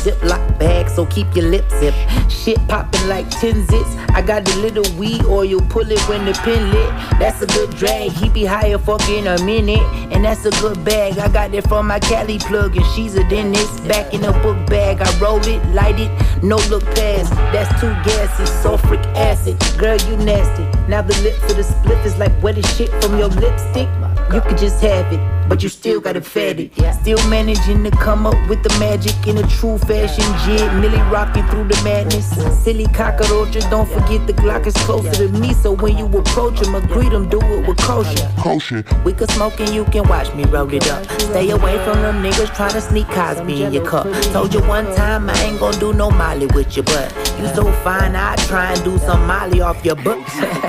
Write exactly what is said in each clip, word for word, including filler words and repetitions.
Ziploc bag, so keep your lips zip. Shit popping like ten zits. I got the little weed oil, pull it when the pin lit. That's a good drag, he be higher fucking a minute. And that's a good bag, I got it from my Cali plug, and she's a dentist. Back in a book bag, I roll it, light it, no look past. That's too gassy, sulfuric acid. Girl, you nasty. Now the lips of the spliff is like wet as shit from your lipstick. You could just have it, but you still gotta fat it. Still managing to come up with the magic in a true fashion jig. Millie rocking through the madness. Silly cockroaches, don't forget the Glock is closer to me. So when you approach him, agree them, do it with caution. Caution. We can smoke and you can watch me roll it up. Stay away from them niggas trying to sneak Cosby in your cup. Told you one time I ain't gonna do no Molly with you, but you so fine I try and do some Molly off your butt.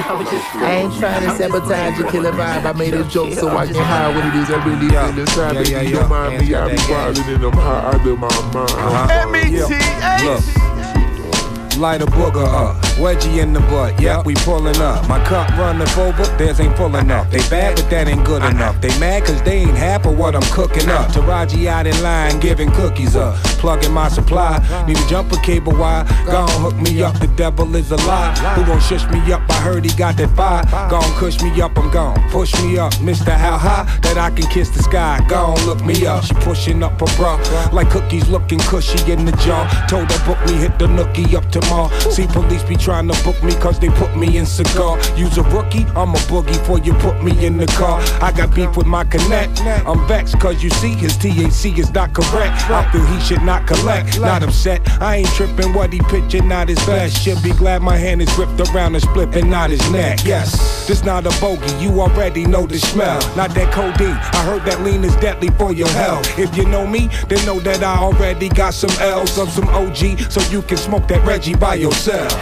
I ain't trying to sabotage your killer vibe. I made a joke so I can hide what it is I really feel inside. Baby, you don't mind me, I be wildin' and I'm high out of my mind. M E T H Light a booger up, wedgie in the butt, yeah, we pulling up. My cup running over, theirs ain't full enough. They bad, but that ain't good enough. They mad cause they ain't half of what I'm cooking up. Taraji out in line, giving cookies up. Plugging my supply, need a jumper cable wire. Gon' hook me up, the devil is a lie. Who gon' shush me up, I heard he got that fire. Gon' cush me up, I'm gone, push me up. Mister how high, that I can kiss the sky. Gon' look me up, she pushing up her bra. Like cookies looking cushy in the jar. Told her book me, hit the nookie up tomorrow. See police be trying to book me cause they put me in cigar. Use a rookie, I'm a boogie before you put me in the car. I got beef with my connect, I'm vexed cause you see his T H C is not correct. I feel he should not collect, not upset. I ain't tripping what he pitching, not his best. Should be glad my hand is whipped around his split and not his neck. Yes, this not a bogey, you already know the smell. Not that codeine, I heard that lean is deadly for your health. If you know me, then know that I already got some L's of some O G, so you can smoke that Reggie by yourself.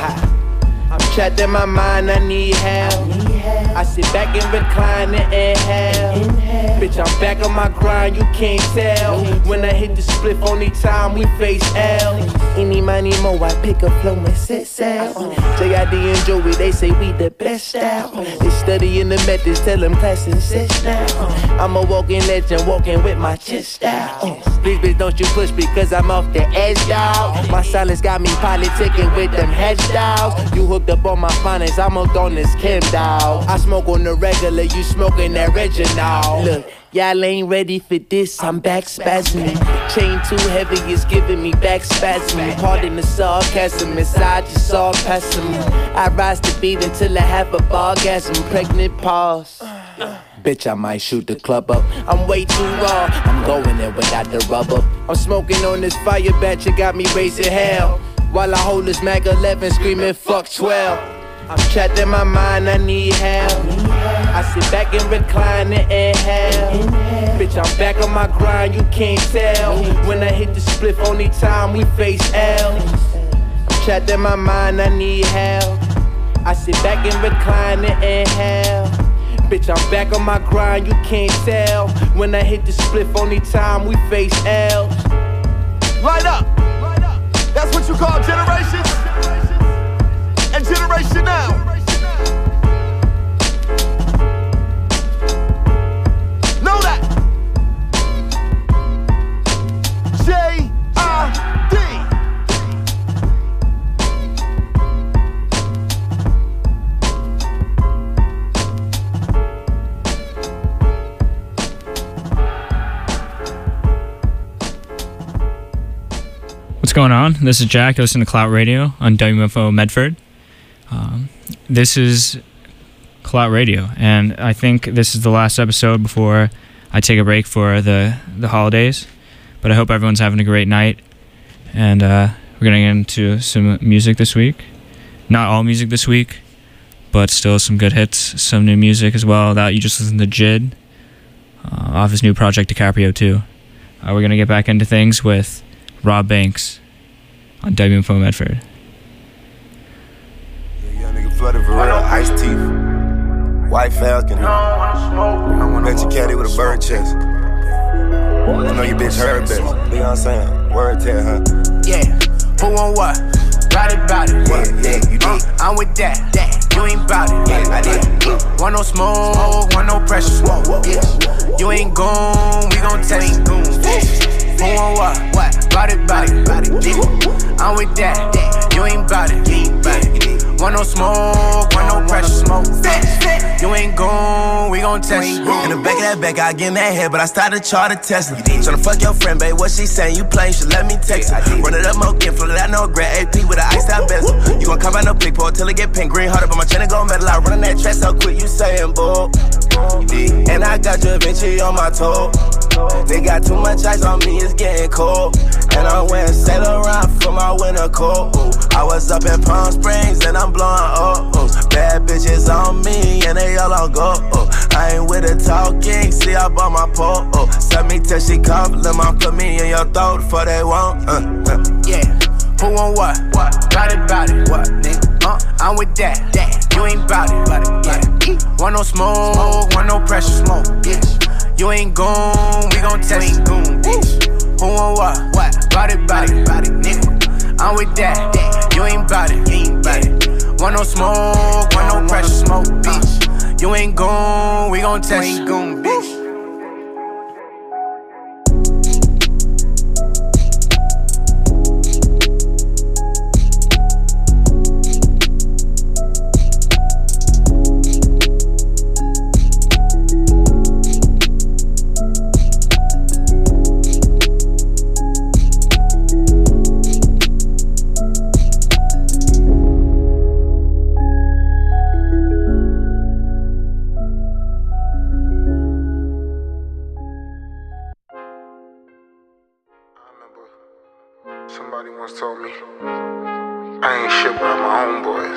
I'm trapped in my mind, I need help. I sit back and recline and inhale. Bitch, I'm back on my grind, you can't tell. When I hit the split, only time we face L. Any money more, I pick a flow and set sail. J I D and Joey, they say we the best style. They studying the methods, tell them class and sit down. I'm a walking legend, walking with my chest out. Please, bitch, don't you push me, cause I'm off the edge, dawg. My silence got me politicking with them hedge dogs. You hooked up on my finance, I'm hooked on this Kim, dawg. I smoke on the regular, you smoking that Reginald. Look, y'all ain't ready for this, I'm back spasming. Chain too heavy, it's giving me back spasming. Pardon the sarcasm, inside you saw pessimism. I rise to beat until I have a bargasm. Pregnant pause. Bitch, I might shoot the club up. I'm way too raw, I'm going there without the rubber. I'm smoking on this fire batch, it got me raising hell. While I hold this Mag eleven screaming fuck twelve. I'm trapped in my mind, I need help. I sit back and recline and inhale. Bitch, I'm back on my grind, you can't tell. When I hit the spliff, only time we face L. I'm trapped in my mind, I need help. I sit back and recline and inhale. Bitch, I'm back on my grind, you can't tell. When I hit the spliff, only time we face L. Light up! That's what you call generations? And generation now. Know that. J I D. What's going on? This is Jack. I listen to Clout Radio on W F O Medford. Um, this is Clout Radio, and I think this is the last episode before I take a break for the, the holidays. But I hope everyone's having a great night, and uh, we're going to get into some music this week. Not all music this week, but still some good hits, some new music as well. That you just listened to Jid uh, off his new project DiCaprio two. Uh, we're going to get back into things with Rob Banks on W F O Medford. Flooded for real, iced teeth, white falcon. Bet you caddy with a bird chest. I know your bitch heard best. You know what I'm saying? Word tell her. Yeah, who on what? Bout it, bout it. Yeah, yeah, you did. I'm with that. that. You ain't bout it. Yeah, I did. Want no smoke, want no pressure. Smoke. Yeah. You ain't gone, we gon' test it. Who on what? What? Bout it, bout it. I'm with that, you ain't bout it. Want no smoke, want no pressure smoke. You ain't gone, we gon' test you. In the back of that back, I get in that head, but I started charting Tesla. Tryna fuck your friend, babe, what she saying? You playing, should let me text her. Run it up, more again, float it out, no grad A P with an iced out bezel. You gon' come out no play, pour till it get pink, green heart up on my chin and go metal. I running that track so quick, you saying, bull. And I got Da Vinci on my toe. They got too much ice on me, it's getting cold. And I'm wearing Saint Laurent for my winter coat. Ooh. I was up in Palm Springs and I'm blowing up. Ooh. Bad bitches on me and they all on go. Ooh. I ain't with the talking, see I bought my pole. Ooh. Send me till she cough, let mom put me in your throat before they won't. Uh, uh. Yeah, who want what? What? Got it, bout it. What, nigga? Uh, I'm with that. that. You ain't bout it. Bout it. Yeah. Want no smoke, smoke, want no pressure smoke. Bitch. You ain't gone, we gon' test you. Bitch. Who want what? What? Bout it, bout it, bout it, nigga. I'm with that. that. You ain't bout it. You ain't bout it. Want no smoke, want no pressure smoke. Bitch. You ain't gone, we gon' test you. Bitch. Somebody once told me I ain't shit but my own boys.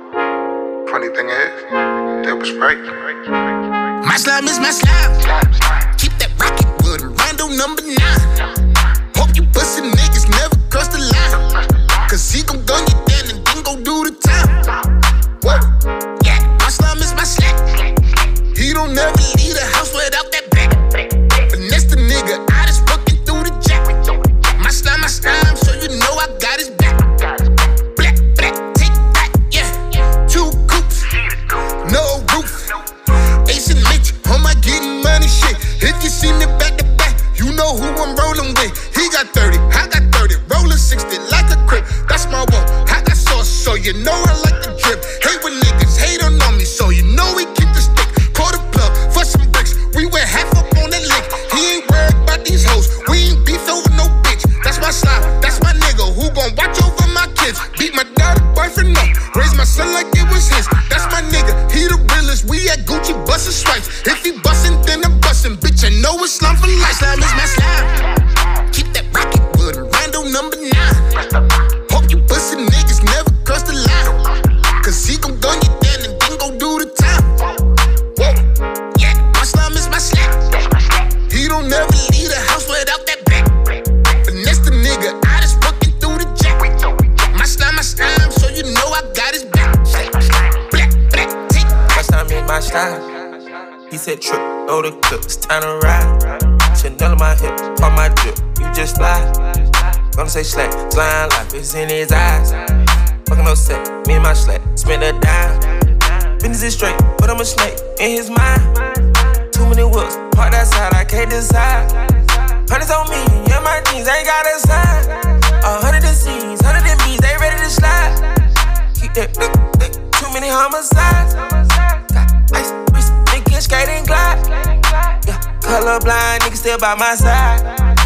Funny thing is, that was right. My slime is my slime. Keep that rocket wood, Rondo number nine. Hope you pussy niggas never cross the line. Cause he gon' gun you down and then go do the time. What? Yeah, my slime is my slack. He don't never leave the house without that back. Finesse the nigga, I just fucking through the jack. My slime, my slime, so you know I got his back. Black, black, take that, yeah. Two coops, no roof. Ace and Mitch, on my getting money shit. If you see me back to back, you know who I'm rolling with. He got thirty, I got thirty, rolling sixty like a crib. That's my one. I got sauce, so you know I like the drip. Hate when niggas hate on me, so you know we keep the stick. Pour the plug for some bricks. We went half up on that lick. He ain't worried about these hoes. We ain't beef over no bitch. That's my slime, that's my nigga who gon' watch over my kids. Beat my daughter boyfriend up, raise my son like it was his. That's my nigga, he the realest. We at Gucci bustin' stripes. If he bustin', then I'm bustin'. Bitch, I know it's slime for life. Slime is my slime. Keep that rocket wood, Rondo number nine. Hope you pussy niggas never cross the line. Cause he gon' gun you down and then go do the time. Whoa. Yeah, my slime is my slime. He don't never leave the house without that back. Finesse the nigga, I just fucking through the jack. My slime, my slime, so you know I got his back. Black, black, take. My slime is my slime. He said trip, throw the clip, it's time to ride. Chanel on my hip, on my drip, you just slide. Gonna say slack, slime life is in his eyes. Fucking no set, me and my slack, spend a dime. Business is straight, but I'm a snake in his mind. Too many whoops, parked outside, I can't decide. Hundreds on me, yeah, my jeans ain't got a sign. A hundred of C's, hundred of B's, they ready to slide. Keep that, too many homicides. Got ice, wrist, nigga, skate and glide. Yeah, colorblind, nigga still by my side.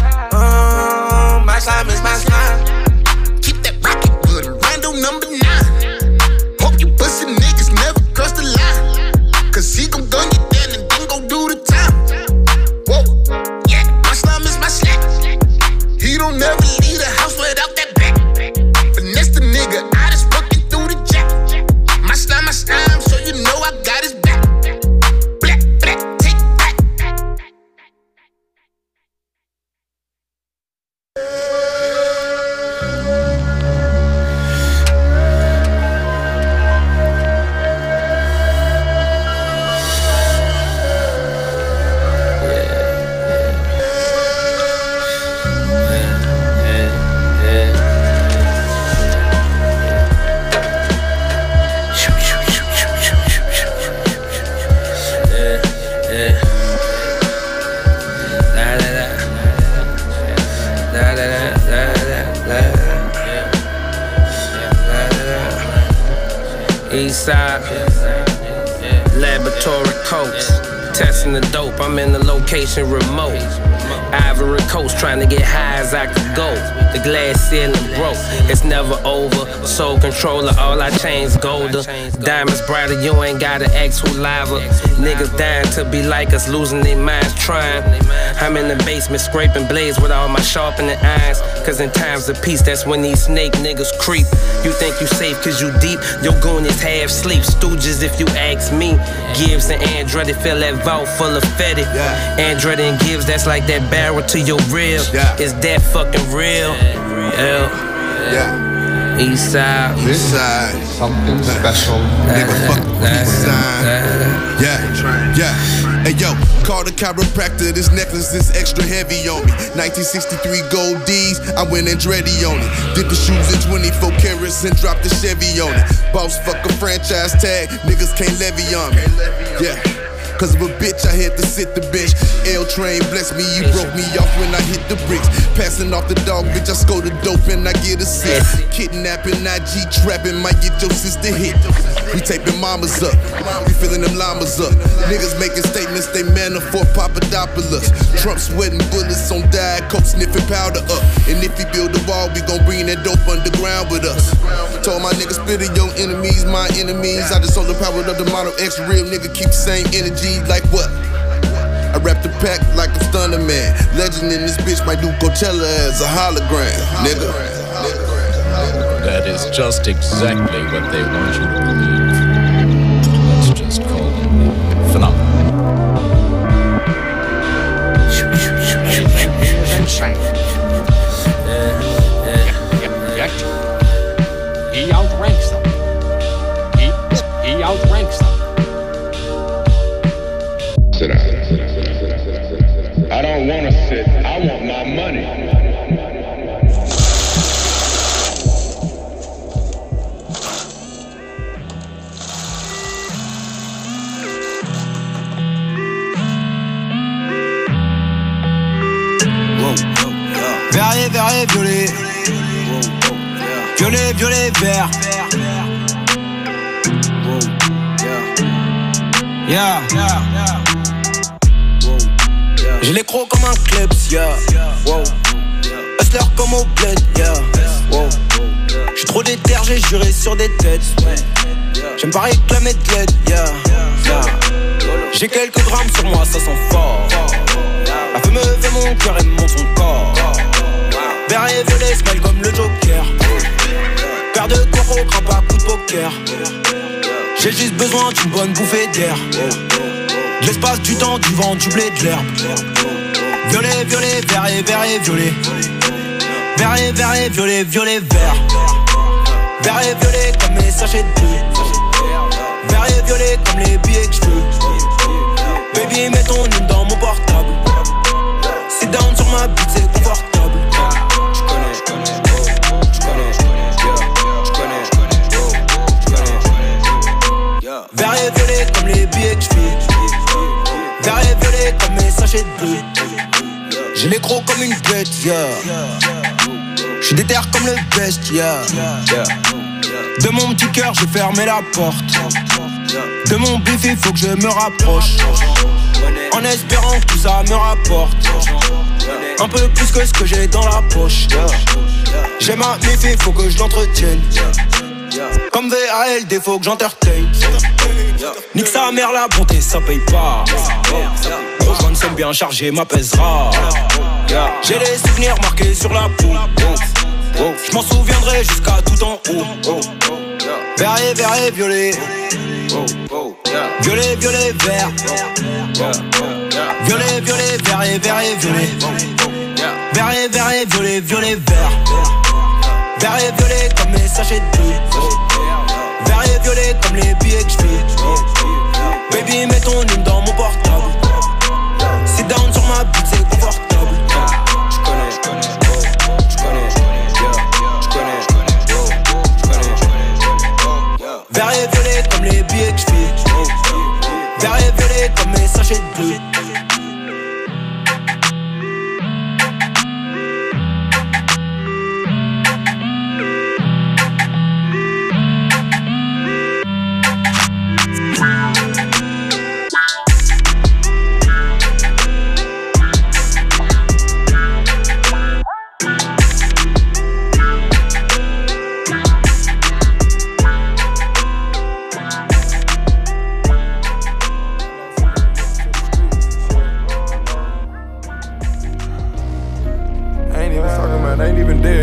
Um, my slime is my slime. Keep that rocket wood, Rondo number nine. Hope you pussy niggas never cross the line. Cause he gon' gun you down and then go do the time. Whoa, yeah, my slime is my slack. He don't never leave the house without that back. Finesse the nigga, I just fucking through the jack. My slime, my slime, so you know I got his back. Black, black, take that. East side, laboratory coats, testing the dope. I'm in the location remote. Ivory Coast, trying to get high as I could go. The glass ceiling broke, it's never over. Soul controller, all I change golder. Diamonds brighter, you ain't gotta ask who liver. Niggas dying to be like us, losing their minds trying. I'm in the basement scraping blades with all my sharpening irons. Cause in times of peace, that's when these snake niggas creep. You think you safe cause you deep, your goon is half sleep. Stooges if you ask me. Gibbs and Andretti fill that vault full of Fetty. Andretti and Gibbs, that's like that barrel to your rib. Yeah. Is that fucking real? Yeah. Yeah. East side. East side. Something special. Nigga, fuck East side. Yeah. Yeah. Hey yo, call the chiropractor. This necklace is extra heavy on me. nineteen sixty-three gold D's. I went Andretti on it. Did the shoes in twenty-four carats and dropped the Chevy on it. Boss fuck a franchise tag. Niggas can't levy on me. Yeah. Cause of a bitch, I had to sit the bench. L-Train bless me, you broke me off when I hit the bricks. Passing off the dog, bitch, I score the dope and I get a sip. Kidnapping, I G trapping, might get your sister hit. We taping mamas up, we filling them llamas up. Niggas making statements, they manna for Papadopoulos. Trump sweating bullets on Diet Coke, sniffing powder up. And if he build a wall, we gon' bring that dope underground with us. Told my niggas, spitting your enemies, my enemies. I just sold the power of the Model X, real nigga, keep the same energy. Like what? I rap the pack like a stunner man. Legend in this bitch might do Coachella as a hologram, nigga. That is just exactly what they want you to believe. Let's just call it phenomenal. He outranks them. He, he outranks them. Sit down. I don't want to sit. I want my money. Vert, vert, violet. Violet, violet, vert. Yeah. J'ai les crocs comme un klebs, yeah. Wow. Hustler comme au bled, yeah. Wow. J'suis trop déter, j'ai juré sur des têtes. J'aime pas réclamer de l'aide, yeah. Yeah. J'ai quelques grammes sur moi, ça sent fort. La feu me fait mon cœur et monte son corps. Vert et violet, smile comme le Joker. Paire de coraux, crappe à coup de poker. J'ai juste besoin d'une bonne bouffée d'air. De l'espace, du temps, du vent, du blé, de l'herbe. Violet, violet, vert et vert et violet. Vert et vert et violet, violet, vert. Vert et violet comme mes sachets de blé. Vert et violet comme les billets que j'veux. Baby, mets ton nom dans mon portable. Sit down sur ma bite, c'est confortable. Vert et violet comme les billets que j'file. Vert et violet comme mes sachets de bleu. J'ai les crocs comme une bête, yeah. J'suis déter comme le best, yeah. De mon petit cœur, j'ai fermé la porte. De mon bif, il faut que je me rapproche. En espérant que tout ça me rapporte un peu plus que ce que j'ai dans la poche. J'ai ma méfie, faut que je l'entretienne. Comme V A L D, faut que j'entertain. Nique sa mère, la bonté, ça paye pas. Gros joint somme bien chargé, m'apaisera. J'ai les souvenirs marqués sur la peau. J'm'en souviendrai jusqu'à tout en haut. Vert et vert et violet. Violet, violet, vert. Violet, violet, vert et vert et violet. Vert et vert et violet, violet, vert. Vert et violet comme mes sachets de blé. Vert et violet comme les billets que j'file. Baby, mets ton nom dans mon portable. Sit down sur ma bite, c'est confortable. J'connais, j'connais, j'connais, j'connais, j'connais. Vert et violet comme les billets que j'file. Vert et violet comme mes sachets de blé.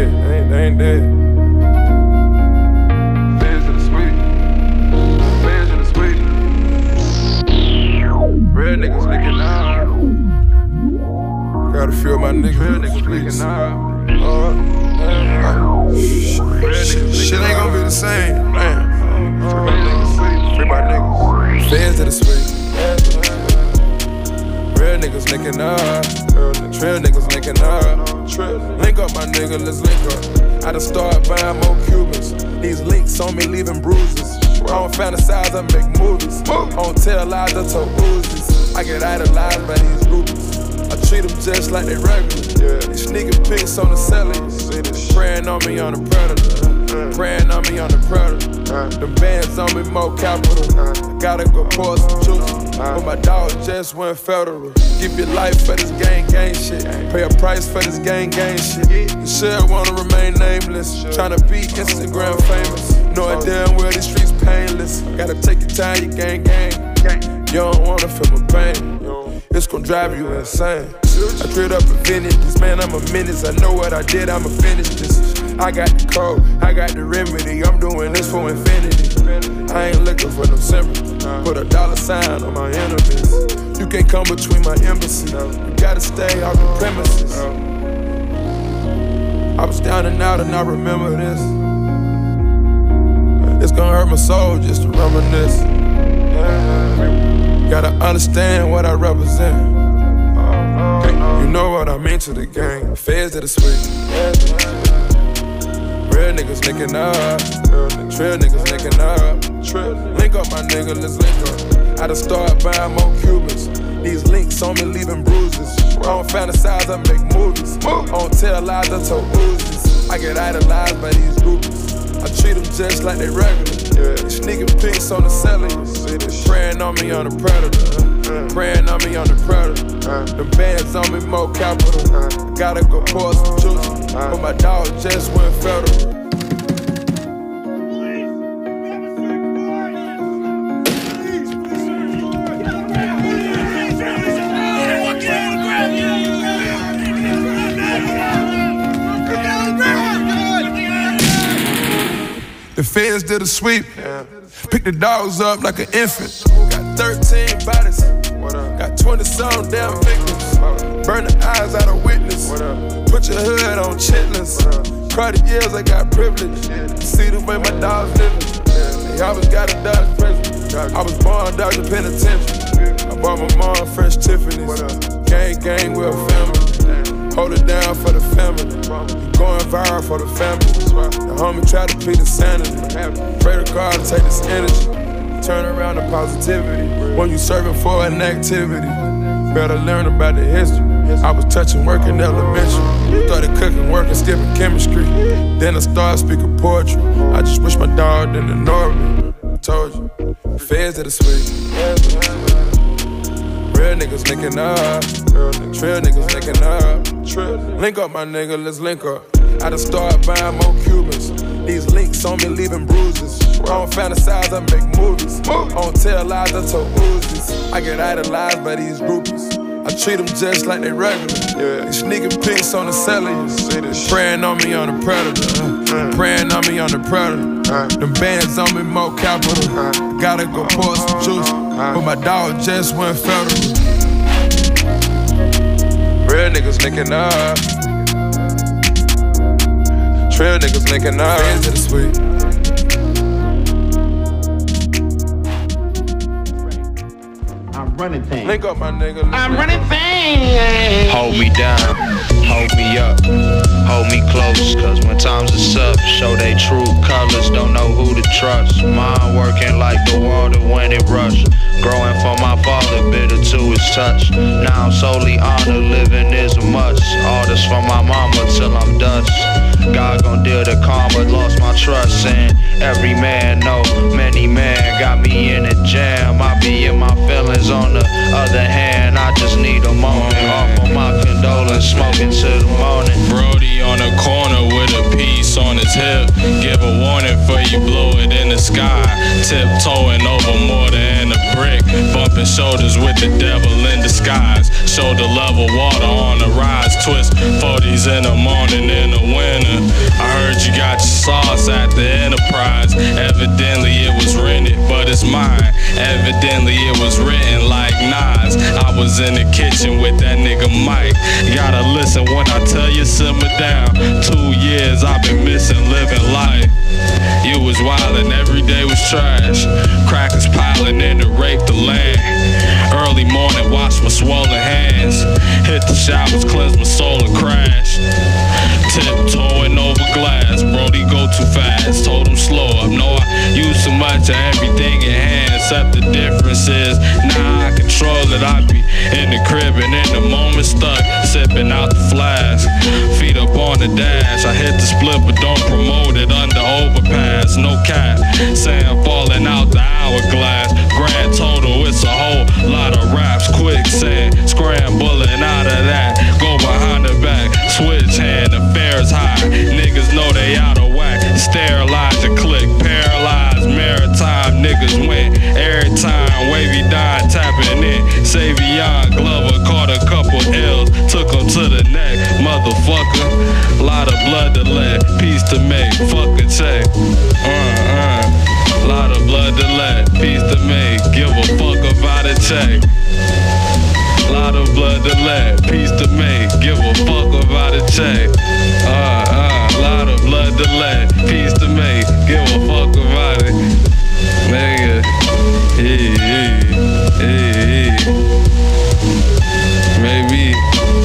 dead. They ain't, they ain't dead. Feds to the sweet. Feds to the sweet. Real niggas licking out. Got a few of my niggas. Real niggas licking out. Uh, uh, shit, shit ain't gonna be the same, man. Free my niggas. Feds to the sweet. Real niggas linking up. Trail niggas linking up. Link up, my nigga, let's link up. I done started buying more Cubans. These links on me leaving bruises. I don't fantasize, I make movies. I don't tell lies, I tell Uzis. I get idolized by these groupies. I treat them just like they regular. These sneaking pics on the celly. Praying on me on the predator. Praying on me on the predator. The bands on me, more capital. Gotta go pour some juice. But my dog just went federal. Give your life for this gang, gang shit. Pay a price for this gang, gang shit. You should wanna remain nameless. Tryna be Instagram famous. Knowing damn well these streets painless. Gotta take your time, you gang, gang. You don't wanna feel my pain. It's gon' drive you insane. I treat up infinities, man, I'm a menace. I know what I did, I'ma finish this. I got the code, I got the remedy. I'm doing this for infinity. I ain't looking for no sympathy. Put a dollar sign on my enemies. You can't come between my embassy. You gotta stay off the premises. I was down and out and I remember this. It's gonna hurt my soul just to reminisce. Gotta understand what I represent. You know what I mean to the gang. Feds to the sweet. Real niggas linking up. Trail niggas linking up. Link up, my nigga, let's link up. I done started buying more Cubans. These links on me leaving bruises. I don't fantasize, I make movies. I don't tell lies, I tell Uzis. I get idolized by these groupies. I treat them just like they regular. These sneaking pics on the celly. Praying on me on the predator. Praying on me on the predator. The bands on me, more capital. Gotta go pour some juice. But my dog just went federal. The feds did a sweep. Picked the dogs up like an infant. Got thirteen bodies. Got twenty some damn victims. Burn the eyes out of witness. Put your hood on chitlins. Crowded years, I got privilege. See the way my dogs living. They always got a dodge prison. I was born dodge the penitentiary. I bought my mom fresh Tiffany's. Gang, gang, we're a family. Hold it down for the family. You going viral for the family. The homie try to plead insanity. Pray to God to take this energy. Turn around to positivity. When you serving for an activity, better learn about the history. I was touching work in elementary. Started cooking, working, skipping chemistry. Then I started speaking poetry. I just wish my dog didn't ignore me. I told you, feds to the sweet. Real niggas linking up. Trail niggas linking up. Link up, my nigga, let's link up. I done started buying more Cubans. These links on me leaving bruises. I don't fantasize, I make movies. I don't tell lies, I tell Uzis. I get idolized by these groupies. I treat them just like they regular. These sneaking pics on the celly. Praying on me on the predator. Praying on me on the predator. Them bands on me, more capital. Gotta go pour some juice. But my dog just went federal. Real niggas linking up. Trail niggas linking up. Feds to the sweet. I'm running things. Link up, my nigga. I'm running things. Hold me down, hold me up, hold me close. Cause when times are up, show they true colors. Don't know who to trust. Mine working like the water when it rush. Growing for my father, bitter to his touch. Now I'm solely honored, living is a must. All this for my mama till I'm dust. God gon' deal the karma, lost my trust in every man. No, many man got me in a jam. I be in my feelings. On the other hand, I just need a moment. Offer my condolence, smoking till the morning. Brody on the corner with a piece on his hip. Give a warning for you blow it in the sky. Tiptoeing over more than a brick. brick, bumping shoulders with the devil in disguise. Shoulder level water on the rise, twist forties in the morning in the winter. I heard you got your sauce at the Enterprise. Evidently it was rented, but it's mine. Evidently it was written like Nas. I was in the kitchen with that nigga Mike. You gotta listen when I tell you simmer down. Two years I've been missing living life. You was wildin', every day was trash. Crackers piling in to rape the land. Early morning, wash my swollen hands. Hit the showers, cleanse my soul and crash. Tiptoeing over glass, Brody go too fast. Told him slow up, no I use too much of everything in hand. Except the difference is, now I control it. I be in the crib and in the moment stuck, sipping out the flask. Feet up on the dash, I hit the split but don't promote it under overpass. No cap, sand falling out the hourglass. Grand total, it's a whole lot of raps. Quicksand, scrambling out of that. Go behind the back, switch hand, affairs high. Niggas know they out of whack. Sterilize your click, paralyzed maritime. Niggas win every time. Wavy dime tapping in. Savion Glover caught a couple L's, took him to the neck. Motherfucker, lot of blood to let, peace to make. Fuck a check. Uh uh. Lot of blood to let, peace to make. Give a fuck about a check. Lot of blood to let, peace to make. Give a fuck about a check. Uh uh. Lot of blood to let, peace to make. Give a fuck about it. Nigga. Hey, hey, hey, hey. Maybe.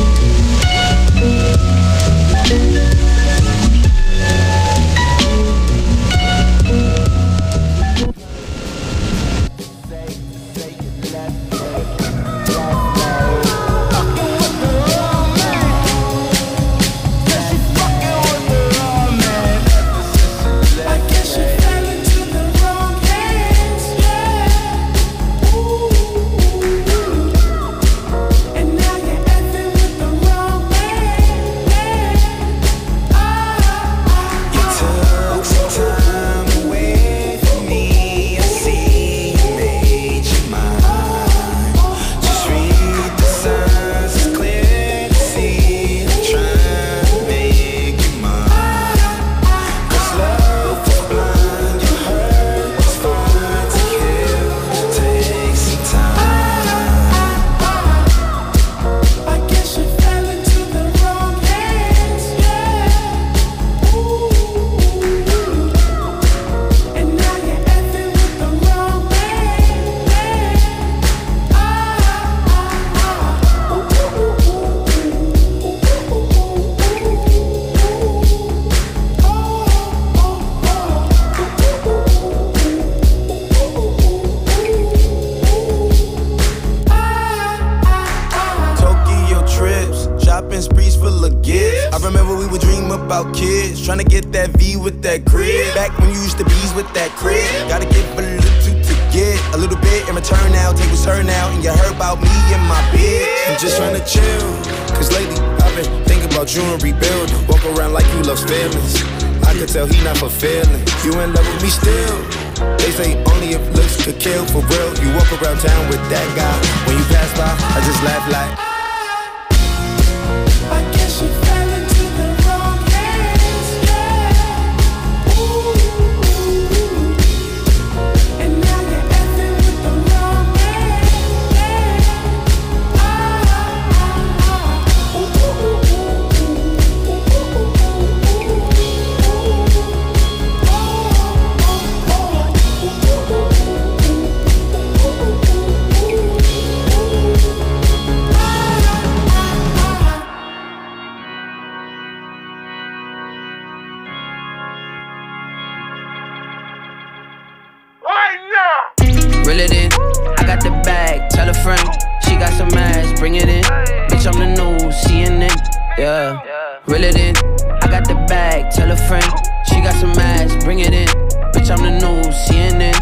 Reel it in, I got the bag, tell a friend. She got some ass, bring it in. Bitch, I'm the new C N N, yeah. Reel it in, I got the bag, tell a friend. She got some ass, bring it in. Bitch, I'm the new C N N,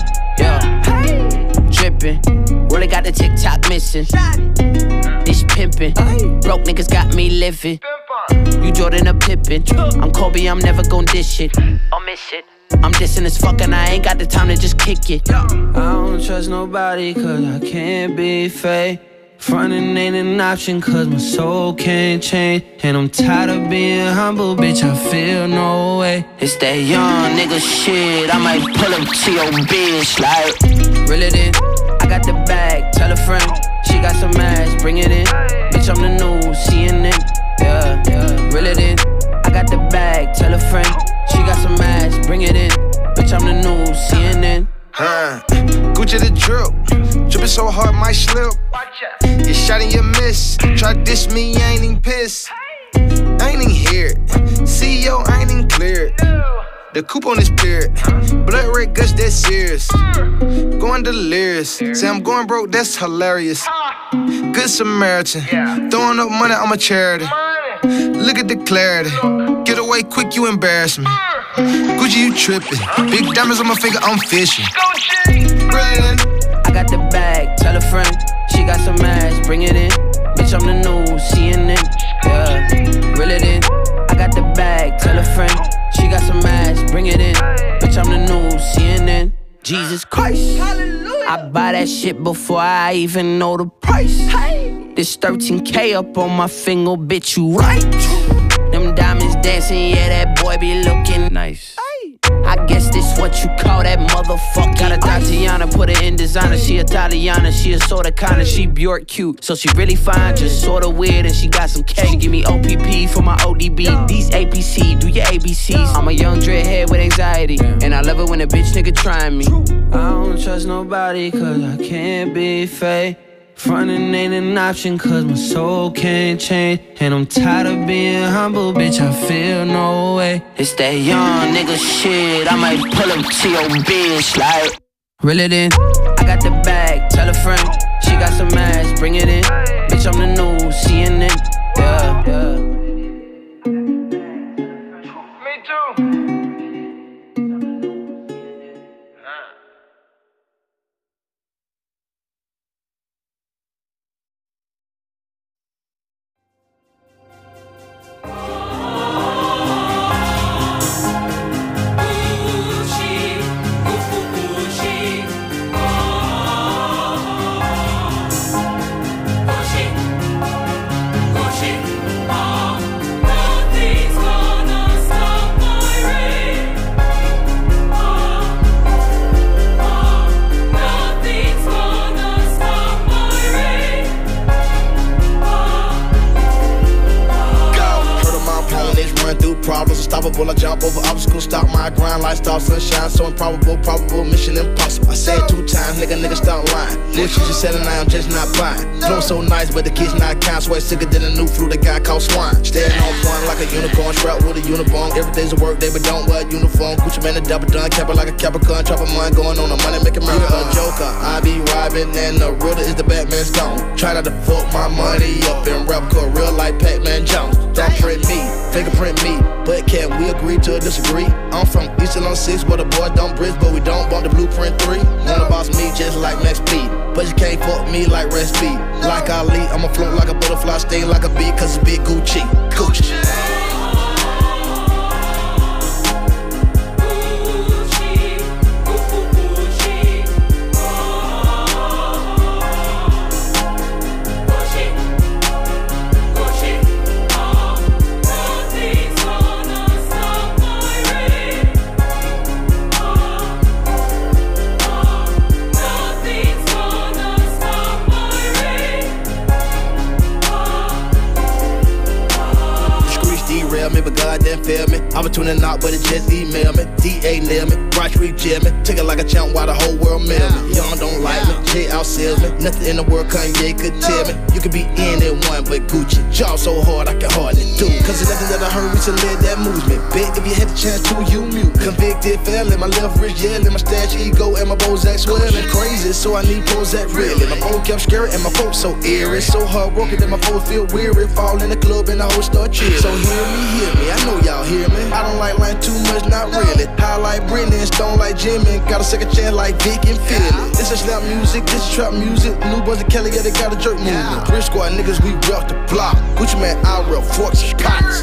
yeah. Drippin', really got the TikTok missing. This pimpin', broke niggas got me living. You Jordan or Pippen. I'm Kobe, I'm never gon' dish it. I'll miss it. I'm dissing as fuck and I ain't got the time to just kick it. I don't trust nobody cause I can't be fake. Frontin' ain't an option cause my soul can't change. And I'm tired of being humble, bitch, I feel no way. It's that young nigga shit, I might pull up to your bitch like reel it in, I got the bag, tell a friend. She got some ass, bring it in. Bitch, I'm the new C N N, yeah, yeah. Reel it in, I got the bag, tell a friend. She got some ass, bring it in. Bitch, I'm the new C N N. Huh, Gucci the drip, drippin' so hard might slip. You shot and you miss, try to diss me, you ain't even pissed. I ain't even hear it, C E O, I ain't even clear it. The coupe on this period, blood red guts, that's serious. Going delirious, say I'm going broke, that's hilarious. Good Samaritan, throwing up money, I'm a charity. Look at the clarity, get away quick, you embarrass me. Gucci, you trippin', big diamonds on my finger, I'm fishing. Brilliant. I got the bag, tell a friend. She got some ass, bring it in. Bitch, I'm the new C N N, yeah. Reel it in, I got the bag, tell a friend. She got some ass, bring it in. Bitch, I'm the new C N N. Jesus Christ, hallelujah. I buy that shit before I even know the price. Hey. This thirteen K up on my finger, bitch, you right? Them diamonds dancing, yeah, that boy be looking nice. I guess this what you call that motherfucker. Got a Tatiana, put her in designer. She Italiana, she a sorta kinda. She Bjork cute, so she really fine, just sorta weird. And she got some cake. She give me O P P for my O D B. These A P C, do your A B Cs. I'm a young dreadhead with anxiety, and I love it when a bitch nigga trying me. I don't trust nobody cause I can't be fake. Frontin' ain't an option cause my soul can't change. And I'm tired of being humble, bitch, I feel no way. It's that young nigga shit, I might pull up to your bitch like reel it in, I got the bag, tell a friend. She got some ass, bring it in. Bitch, I'm the new C N N, yeah, yeah. Me too. Problems unstoppable, I jump over obstacles, stop my grind, lifestyle, sunshine, so improbable, probable, mission impossible. I said two times, nigga, nigga, stop lying. What you just selling, I am just not buying. Flow so nice, but the kids not kind, sweat sicker than a new flu that got called swine. Standing on point like a unicorn, strapped with a uniform. Every day's a work day, but don't wear a uniform. Gucci man, a double done, cap it like a Capricorn, chopper mine, going on a money, making murder a joker. I be robbing, and the realer is the Batman's gone. Try not to fuck my money up in rap, cause real like Pac-Man Jones. Don't print me, fingerprint me. But can we agree to disagree? I'm from Eastern on six, where the boy don't bridge, but we don't bump the blueprint three. Wanna boss me just like Max Speed, but you can't fuck me like Red Speed. Like Ali, I'ma float like a butterfly, sting like a bee, cause it's big Gucci, Gucci. Me, but God didn't fail me. I'm tuning out, but it just email me. D A nail me, Broad Street jail me. Take it like a champ while the whole world mail me. Y'all don't like me, J outsells me. Nothing in the world Kanye could tell me. You could be anyone but Gucci. Jaw so hard I can hardly do. Cause the nothing that I heard recently that moves me. Bet if you had the chance to, you mute. Convicted felon, my left wrist yelling. My stash ego and my Bozak swelling. Crazy, so I need Prozac really. My phone kept scary and my folks so eerie. So hard working that my folks feel weary. Fall in the club and the whole start cheering. So hear me, hear me, I know y'all hear me. I don't don't like lying too much, not really. High like Britney and stone like Jimmy. Got a second chance like Vic and Philly. This is slap music, this is trap music. New Buzz and Kelly, yeah, they got a jerk movement. Three squad niggas, we rock the block. Gucci man, I rep forks and cots.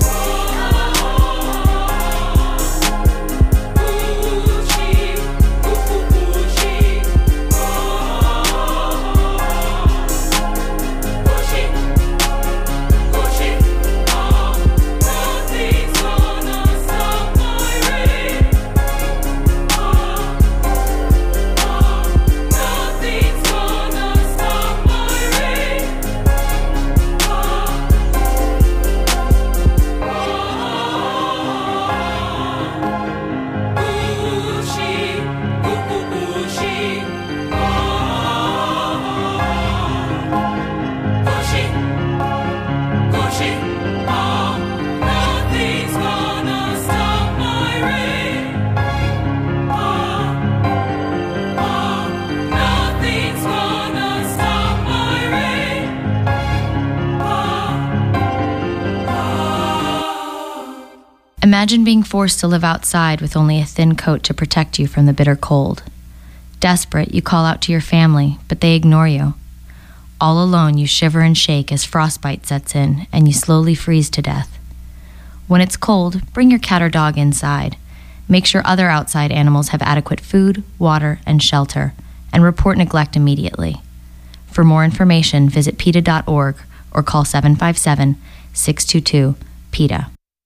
Imagine being forced to live outside with only a thin coat to protect you from the bitter cold. Desperate, you call out to your family, but they ignore you. All alone, you shiver and shake as frostbite sets in and you slowly freeze to death. When it's cold, bring your cat or dog inside. Make sure other outside animals have adequate food, water, and shelter, and report neglect immediately. For more information, visit PETA dot org or call seven five seven, six two two, PETA.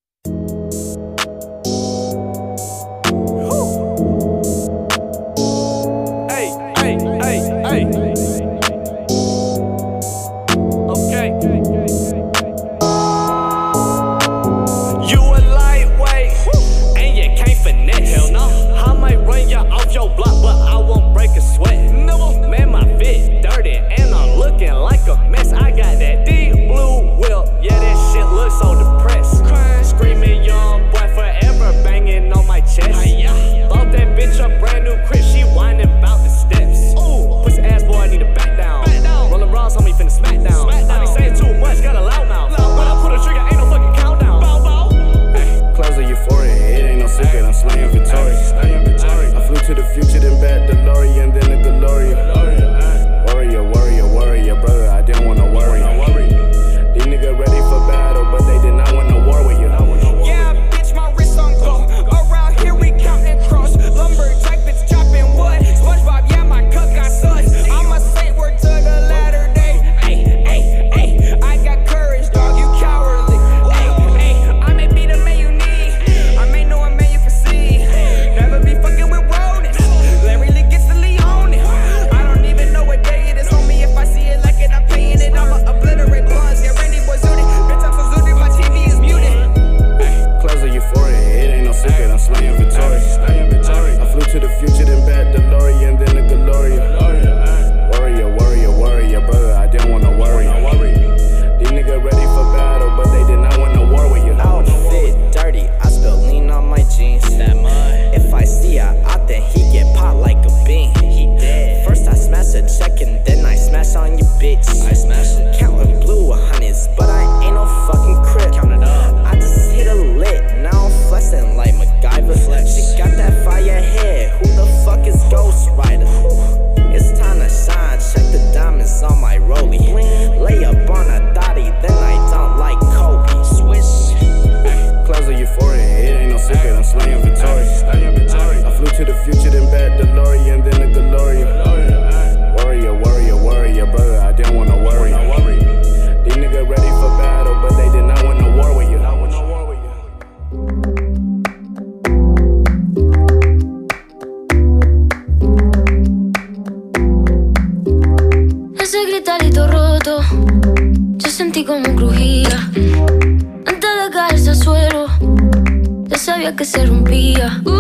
Que se rompía, uh,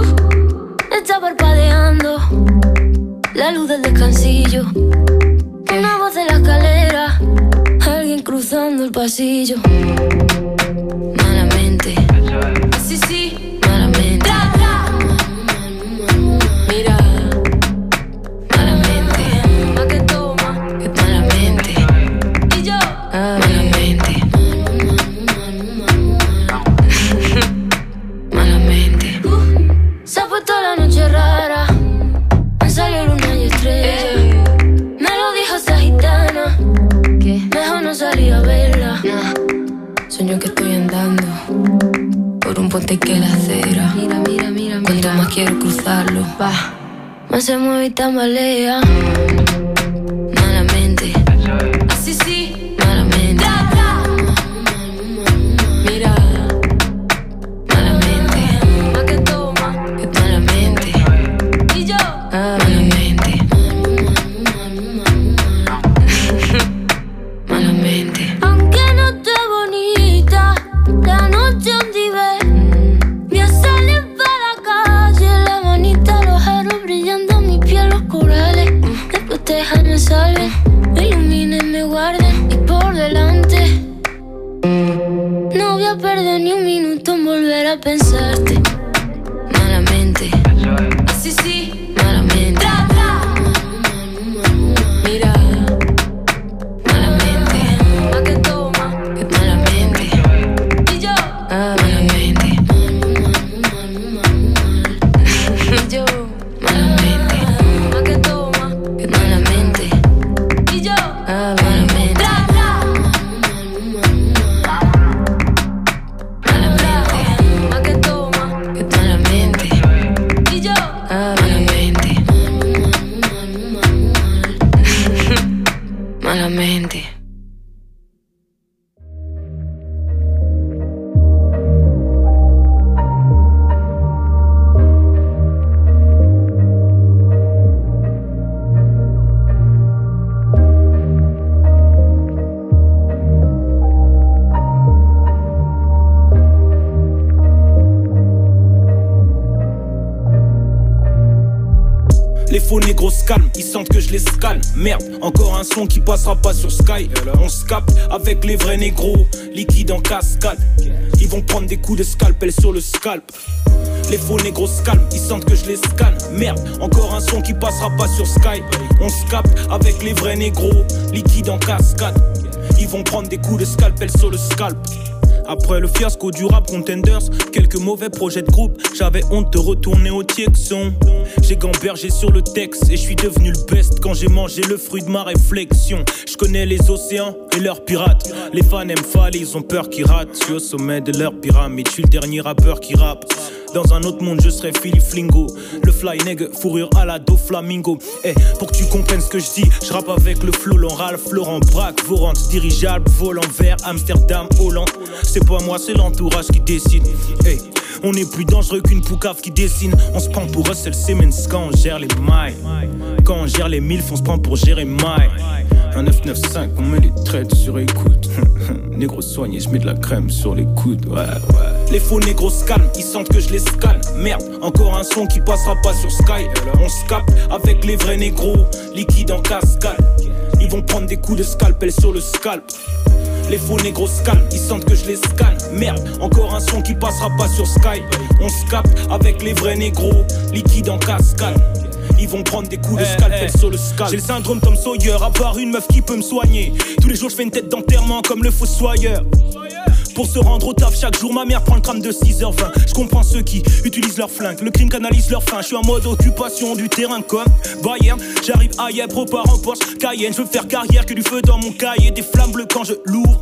está parpadeando la luz del descansillo. Una voz de la escalera, alguien cruzando el pasillo. Malamente, sí, sí, malamente. Mira, malamente, más que toma, que malamente. Y yo, malamente. Malamente. Cuanto más quiero cruzarlo, va, más se mueve y tambalea. Malamente, así sí, malamente. Mira, malamente, más que toma, que malamente. Y yo, malamente, malamente. Aunque no esté bonita, la noche un dive. Voy a salir para la calle, la manita, los aros brillando, mi piel, los corales. Me protejan, me salven, me iluminen, me guarden. Y por delante, no voy a perder ni un minuto en volver a pensarte. Malamente, así sí, malamente. Mira, malamente, más que toma, que malamente. Y yo, malamente. Y yo, malamente, más que toma, que malamente. Y yo, malamente. Malamente, más que toma, que malamente. Y yo, malamente. Malamente. Les faux négros se calment, ils sentent que je les scanne. Merde, encore un son qui passera pas sur Sky. On se capte avec les vrais négros, liquide en cascade. Ils vont prendre des coups de scalpel sur le scalp. Les faux négros se calment, ils sentent que je les scanne. Merde, encore un son qui passera pas sur Sky. On se capte avec les vrais négros, liquide en cascade. Ils vont prendre des coups de scalpel sur le scalp. Après le fiasco du rap Contenders, quelques mauvais projets de groupe, j'avais honte de retourner au Tiexon. J'ai gambergé sur le texte et je suis devenu le best quand j'ai mangé le fruit de ma réflexion. Je connais les océans et leurs pirates. Les fans aiment faller, ils ont peur qu'ils ratent. Je suis au sommet de leur pyramide, je suis le dernier rappeur qui rappe. Dans un autre monde je serais Philly Flingo, le fly nègre, fourrure à la Do Flamingo. Eh, pour que tu comprennes ce que je dis, je rappe avec le flow, Ralph, Laurent Braque, Vorante, dirigeable, volant vert, Amsterdam, Hollande. C'est pas moi, c'est l'entourage qui décide. Hey, on est plus dangereux qu'une poucave qui dessine. On se prend pour Russell Simmons quand on gère les mailles. Quand on gère les milfs, on se prend pour Jérémie. Un neuf neuf cinq, on met les traites sur écoute. Négro soigné, je mets de la crème sur les coudes. Ouais, ouais. Les faux négros se calment, ils sentent que je les scanne. Merde, encore un son qui passera pas sur Sky. On se capte avec les vrais négros, liquide en cascade. Ils vont prendre des coups de scalpel sur le scalp. Les faux négros se calment, ils sentent que je les scanne. Merde, encore un son qui passera pas sur Sky. On se capte avec les vrais négros, liquide en cascade. Ils vont prendre des coups de scalpel sur le scalp. J'ai le syndrome Tom Sawyer, à part une meuf qui peut me soigner. Tous les jours je fais une tête d'enterrement comme le fossoyeur. Pour se rendre au taf chaque jour, ma mère prend le tram de six heures vingt. Je comprends ceux qui utilisent leur flingue, le crime canalise leur faim. Je suis en mode occupation du terrain comme Bayern. J'arrive à Ypres, repars en Porsche Cayenne. Je veux faire carrière, que du feu dans mon cahier, des flammes bleues quand je l'ouvre.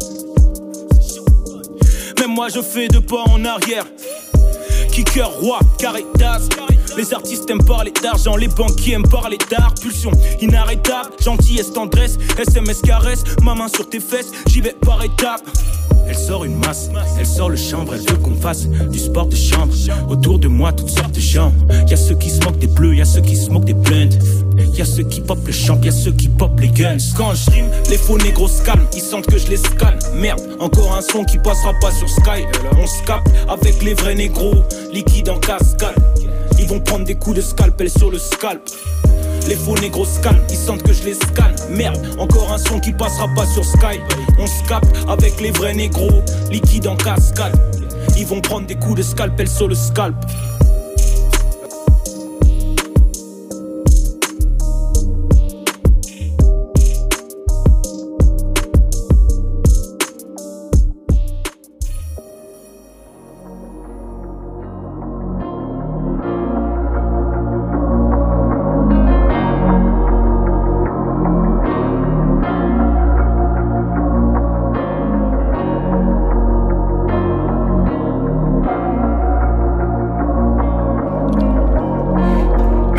Même moi je fais deux pas en arrière. Kicker, roi, Caritas. Les artistes aiment parler d'argent, les banquiers aiment parler d'art. Pulsion inarrêtable, gentillesse, tendresse, S M S caresse, ma main sur tes fesses, j'y vais par étapes. Elle sort une masse, elle sort le chambre, elle veut qu'on fasse du sport de chambre. Autour de moi, toutes sortes de gens. Y'a ceux qui se moquent des bleus, y'a ceux qui se moquent des blunts. Y'a ceux qui pop le champ, y'a ceux qui pop les guns. Quand je rime, les faux négros se calment, ils sentent que je les scanne. Merde, encore un son qui passera pas sur Sky. On se capte avec les vrais négros, liquide en cascade. Ils vont prendre des coups de scalpel sur le scalp. Les faux négros se calment, ils sentent que je les scanne. Merde, encore un son qui passera pas sur Sky. On se capte avec les vrais négros, liquide en cascade. Ils vont prendre des coups de scalpel sur le scalp.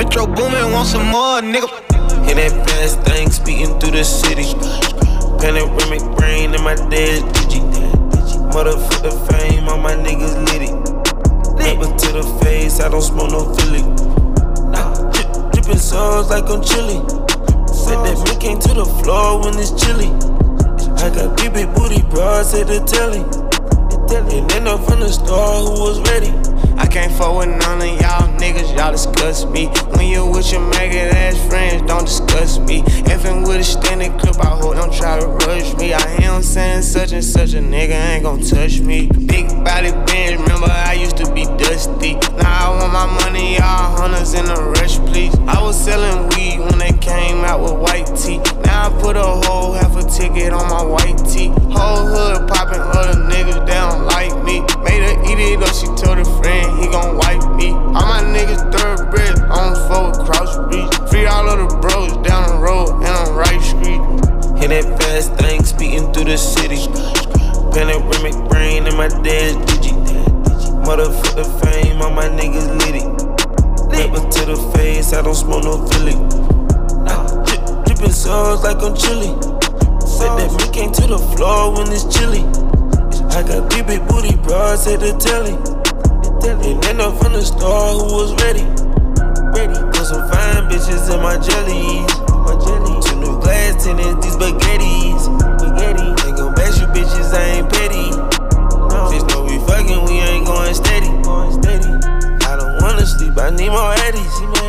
Metro Boomin, want some more, nigga. Hear that fast thing speeding through the city. Panoramic brain in my dead digi. Motherfucker fame, all my niggas litty. Never to the face, I don't smoke no Philly. Nah, drip, drippin' sauce like I'm chilly. Said that me came to the floor when it's chilly. I got big big booty bras at the telly. And then up from the store who was ready. I can't fuck with none of y'all niggas, y'all disgust me. When you with your maggot ass friends, don't discuss me. Effing with a standing clip, I hope don't try to rush me. I hear him saying such and such a nigga ain't gon' touch me. Big body bench, remember I used to be dusty. Now I want my money, y'all hunters in a rush, please. I was selling weed when they came out with white tee. Now I put a whole half a ticket on my white tee. Whole hood poppin', other niggas, they don't like me. Made her eat it up, she told her friend he gon' wipe me. All my niggas thoroughbred, on four cross reach. Free all of the bros down the road and on Right Street. Hear that fast thing speeding through the city. Panoramic brain in my dead digi. Motherfucker fame, all my niggas litty. Never to the face, I don't smoke no Philly. Nah, drip, drippin' sauce like I'm chilly. Said that me came to the floor when it's chilly. I got big big booty bras at the telly. And then up from the store who was ready. Ready. Put some fine bitches in my jellies. My jelly. Two new glass tenants, these spaghettis. Spaghetti. Ain't gon' bash you bitches, I ain't petty. No. Just know we fucking, we ain't going steady. Going steady. I don't wanna sleep, I need more eddies.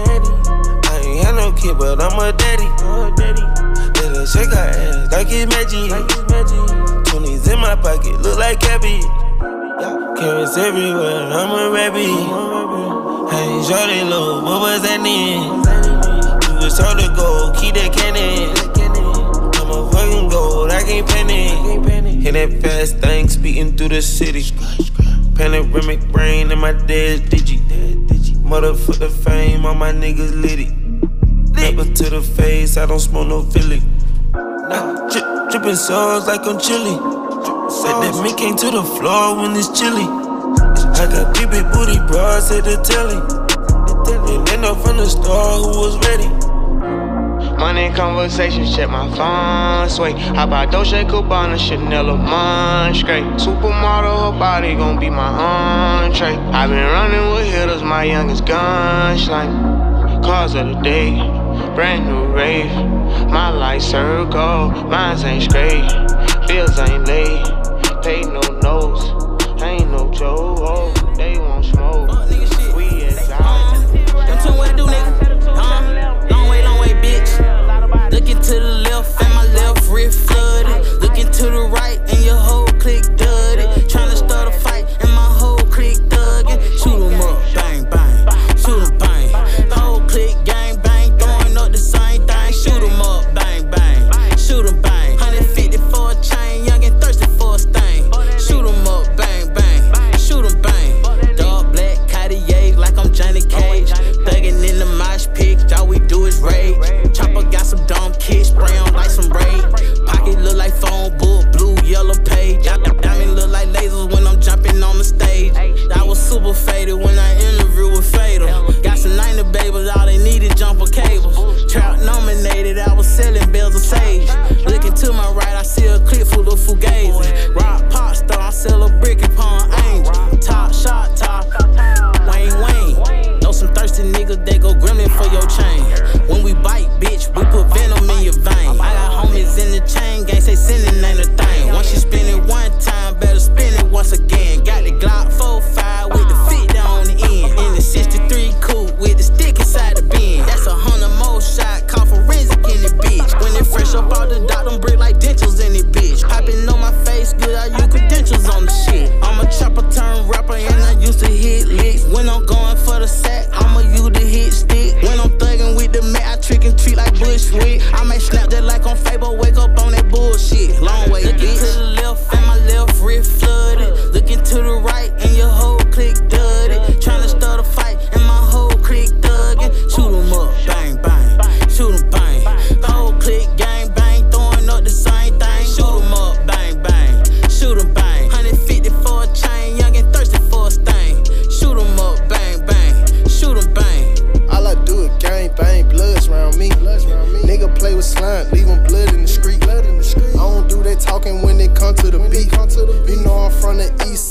I ain't had no kid, but I'm a daddy. I'm a daddy. Let her shake her ass like it's magic. Like it's magic. twenties in my pocket, look like cabbage. Carrots everywhere, I'm a rabbit. I ain't sure they low, what was that then? You was told to go, keep that cannon. I'm a fucking gold, I can't panic. Hear that fast thing speeding through the city. Panoramic brain in my dead digi. Motherfucker fame, all my niggas litty. Never to the face, I don't smoke no Philly. Nah, drip, drippin' sauce like I'm chilly. Said that me came to the floor when it's chilly. I got big big booty bras at the telly. And then up from the store who was ready. Money conversations, check my phone, sway. How about Dolce Gabbana, Chanel, or Monstrate? Supermodel, her body gon' be my entree. I been running with hitters, my youngest gunshine. Cars of the day, brand new rave. My life circle, mines ain't straight. Bills ain't late, pay no notes. Ain't no joke, oh, they won't smoke. We exile. Them two what to do, nigga? Uh, long way, long way, bitch. Looking to the left, and my left wrist flooded. Looking to the right, and your whole clique dudded. Tryna start a fight, and my whole clique thuggin'. Shoot 'em up, bang, bang. Shoot 'em, bang. Whole clique, gang, bang. Throwing up the same thing. Shoot 'em up, bang, bang. Shoot 'em, bang. one fifty for a chain, young and thirsty for a stain. Shoot 'em up, bang, bang. Shoot 'em, bang. Dog black, Cartier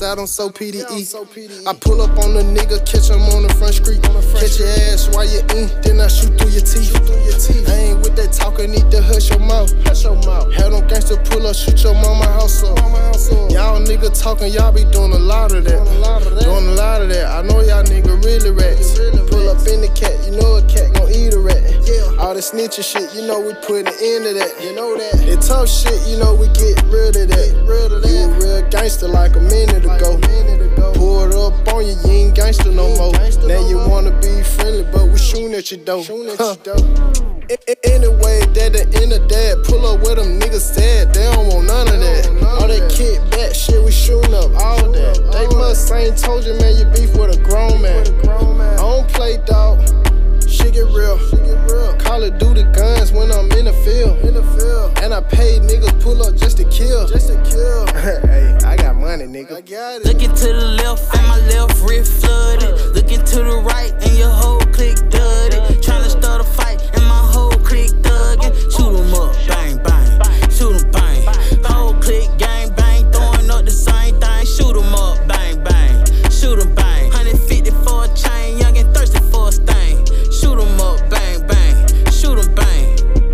out, I'm so P D E. I pull up on the nigga, catch him on the front street. Catch your ass while you eat, then I shoot through your teeth. I ain't with that talking, need to hush your mouth. Had them gangsta pull up, shoot your mama house up. Y'all nigga talking, y'all be doing a lot of that. Doing a lot of that, I know y'all nigga really rats. Pull up in the cat, you know a cat gon' eat a rat. All the snitching shit, you know we put an end to that. You know that. The tough shit, you know we get rid of that. You a real gangster like a minute ago. Pulled up on you, you ain't gangster no more. Now you wanna be friendly, but we shooting at your door. Huh. Anyway, that the end of that. Pull up where them niggas said, they don't want none of that. All that kickback shit, we shooting up all that. They must ain't told you, man, you beef with a grown man. I don't play dog. Shit get real. Call it Duty guns when I'm in the field. In the field. And I paid niggas pull up just to kill. Just to kill. Hey, I got money, nigga. I got it. Looking to the left and my left wrist flooded. Looking to the right and your whole clique dudded. Tryna start a fight and my whole clique thuggin'. Shoot 'em up, bang, bang. Shoot 'em, bang. Whole clique gang bang. Throwing up the same thing. Shoot 'em up, bang, bang. Shoot 'em, bang. one hundred fifty for a chain. Young and thirsty for a stain. Shoot 'em up, bang, bang. Shoot 'em, bang.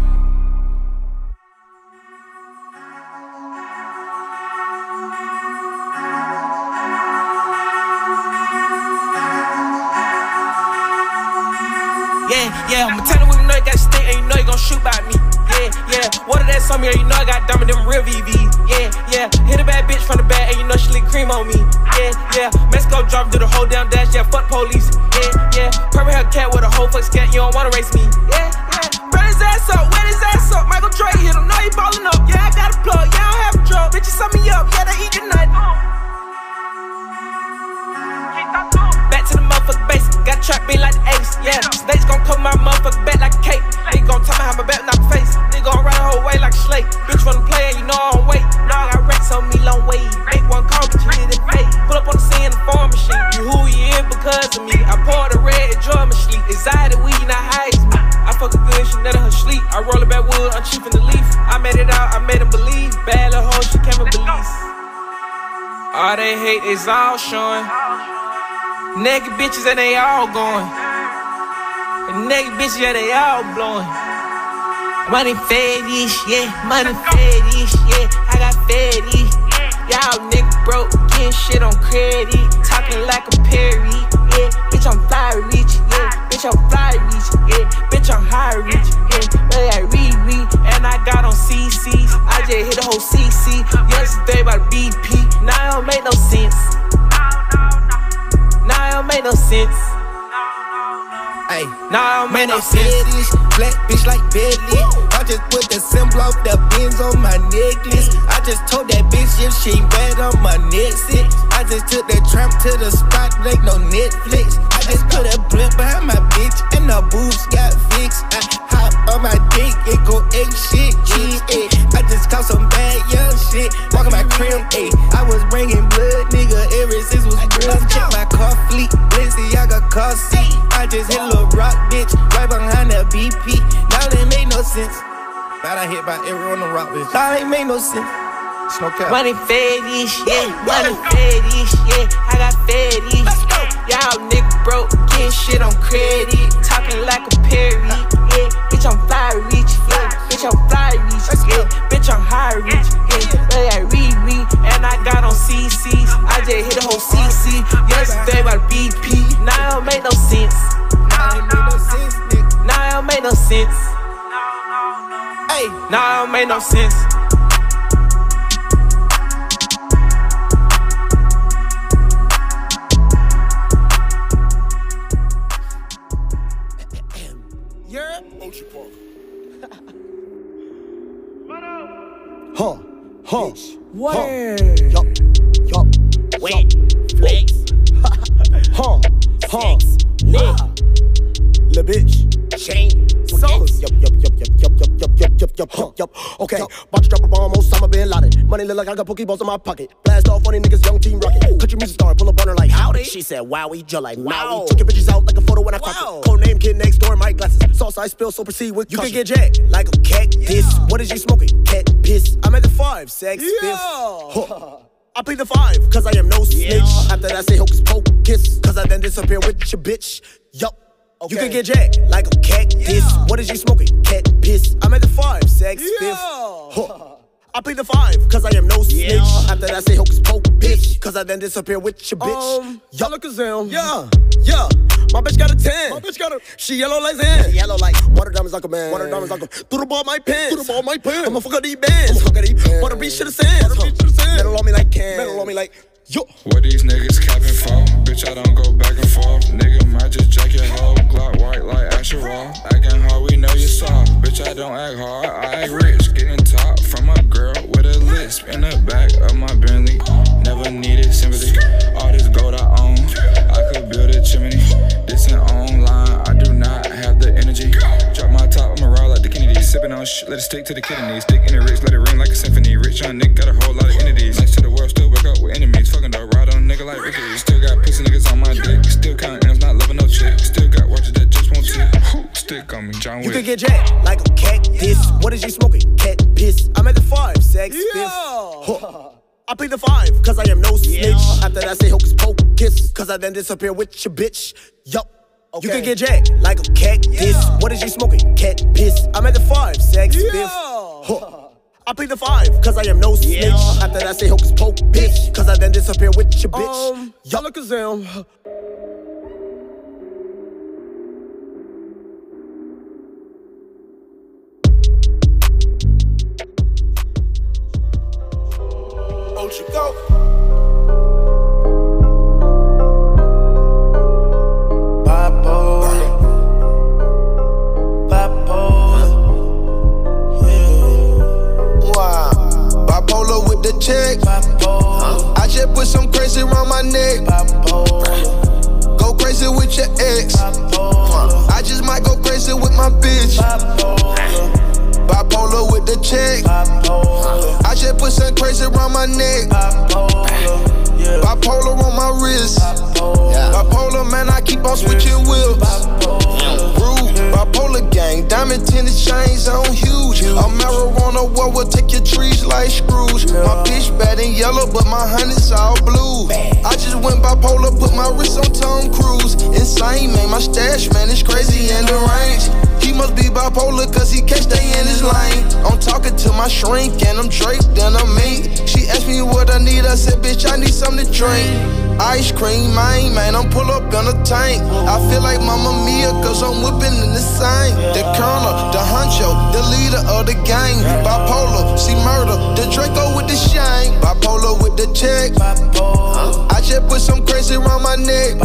Yeah, yeah, I'ma tell you what you know you got stink and you know you gon' shoot by me. Yeah, yeah, water that's on me, you know I got dumb in them real V Vs. Yeah, yeah, hit a bad bitch from the back and you know she lick cream on me. Yeah, yeah, Mexico drop do the whole damn dash, yeah, fuck police. Yeah, yeah, purple hair cat with a whole fuck scat, you don't wanna race me. Yeah, yeah, burn his ass up, wet his ass up, Michael Dre hit him, know he ballin' up. Yeah, I got a plug, yeah, I don't have a drug, bitches sum me up, yeah, they eat your nut. Back to the motherfucking base, got trapped me like the ace, yeah. Snakes gon' cover my motherfucking back like a cape. Nigga gon' tell me how my back knock face. Nigga gon' ride the whole way like a slate. Bitch wanna play and you know I don't wait. Now I got racks on me long way. Make one call, but you need it paid. Pull up on the scene in the farm machine. You who you in because of me. I poured a red and draw my sleep. Anxiety weed, not high as me. I fuck her good, she let her sleep. I roll a back wood, I'm chief in the leaf. I made it out, I made him believe. Bad little hoe, she can't believe. All they hate is all showing. Naked bitches and they all going. And naked bitches, yeah, they all blowing. Money fetish, yeah, money fetish, yeah. I got fetish. Y'all niggas broke, getting shit on credit. Talking like a Perry, yeah. Bitch, I'm fly rich, yeah. Bitch, I'm fly rich, yeah. Bitch, I'm high rich, yeah. But I read, read, and I got on C Cs. I just hit the whole C C. Yesterday by B P. Now it don't make no sense. Now it don't make no sense. Ay, now it don't make no sense. Fetish, black bitch like Bentley. I just put the symbol of the Benz on my necklace. I just told that bitch if she ain't bad on my neck sit. I just took the tramp to the spot like no Netflix. I just put a blimp behind my bitch and her boobs got fixed. I hop on my dick, it go egg shit, yeah. I just caught some bad young shit, walking my crib, ayy. I was bringing blood, nigga, ever since was real. Check my car fleet, Balenciaga car seat. I just hit a little rock, bitch, right behind the B P. Now it ain't make no sense. Now I hit by everyone on the rock, bitch. Now it ain't make no sense. No cap. Money fetish, yeah, money fetish, yeah. I got fetish. Y'all niggas broke, getting shit on credit. Talking like a Perry, yeah. Bitch, I'm fly rich, yeah. Bitch, I'm fly rich, yeah. Bitch, I'm high rich, yeah. But I read, read, and I got on C Cs. I just hit the whole C C. Yesterday by B P. Now it don't make no sense. Now it make no sense, nigga. Now it don't make no sense. Hey, now it don't make no sense. Huh, huh, where? Yup, yup, wet, flex, huh, huh, neck, la bitch, chain, sauce. Yup, yup, yup, yup, yup, yup, yup, yup, yup, yup, yup, yup. Okay, about to drop a bomb, Osama bin Laden. Money look like I got pokeballs in my pocket. Blast off on these niggas, young team rocket. Country music star, pull up on her like howdy. She said, wowie, just like wow. Took your bitches out like a photo when I cropped it. Code name, kid next door, my glasses. Sauce I spill, so proceed with caution. You can get jacked like a cactus. What is you smoking? Cat piss. I'm at the five, sex, fifth. Huh. I plead the five, cause I am no snitch. Yeah. After that, say hocus pocus, cause I then disappear with your bitch. Yup. Okay. You can get jacked like a cactus. Yeah. What is you smoking? Cat piss. I'm at the five, sex, yeah. fifth. Huh. I plead the five, cause I am no snitch. Yeah. After that, say hocus pocus, cause I then disappear with your bitch. Um, Y'all look Kazam. Yeah, yeah. My bitch got a ten. My bitch got a. She yellow like Zan. Yellow like. Water diamonds like a man. Water diamonds like a. Through the ball my pants. Through the ball my pants. I'ma fuck up these bands. I'ma fuck up these bands. Water beach to the sand. Water beach to the sand. Metal on me like can. Metal on me like. Yo. What these niggas capping for? Bitch, I don't go back and forth. Nigga might just jack your hoe. Glock white like Asherall. Acting hard, we know you soft. Bitch, I don't act hard, I act rich. Getting top from a girl with a lisp in the back of my Bentley. Never needed sympathy. All this gold I own, I could build a chimney. This ain't online, I do not have the energy. Drop my top, I'ma ride like the Kennedy. Sipping on shit, let it stick to the kidneys. Stick in the rich, let it ring like a symphony. Rich young nigga got a whole lot of entities. Next to the world, still wake up with enemies. Fucking dog, ride on a nigga like Ricky. Still got pussy niggas on my dick. Still counting M's, not loving no chick. Still got watches that just won't tick. Stick on me, John Wick. You can get jacked like a cactus. What is you smoking? Cat piss. I'm at the five, sex, yeah. fifth. Huh. I plead the five, cause I am no snitch. Yeah. After that, say hocus pocus, cause I then disappear with your bitch. Yup. Okay. You can get jacked like a cactus. Yeah. What is you smoking? Cat piss. I'm at the five, sex, yeah. fifth. Huh. I plead the five, cause I am no snitch. Yeah. After that, say hocus pocus, cause I then disappear with your bitch. Um, Y'all look Kazam. You go. Bipolar, bipolar, yeah. Wow. Bipolar with the check. Bipolar. I just put some crazy around my neck. Bipolar. Go crazy with your ex. Bipolar. I just might go crazy with my bitch. Bipolar. Bipolar with the check. Bipolar. I just put some crazy around my neck. Bipolar, yeah. Bipolar on my wrist. Bipolar, yeah. Bipolar, man, I keep on switching whips. Bipolar, rude. Bipolar gang, diamond tinted chains on huge. A marijuana war will take your trees like screws. Yeah. My bitch bad and yellow, but my honey's all blue. I just went bipolar, put my wrist on Tom Cruise. Insane, man, my stash, man, it's crazy in the range. He must be bipolar cause he can't stay in his lane. I'm talking to my shrink and I'm draped and I'm meat. She asked me what I need, I said, bitch, I need something to drink. Ice cream, man, man, I'm pull up in a tank. I feel like Mamma Mia cause I'm whipping in the same. The colonel, the honcho, the leader of the gang. Bipolar, see murder, the Draco with the shame. Bipolar with the check. I just put some crazy around my neck.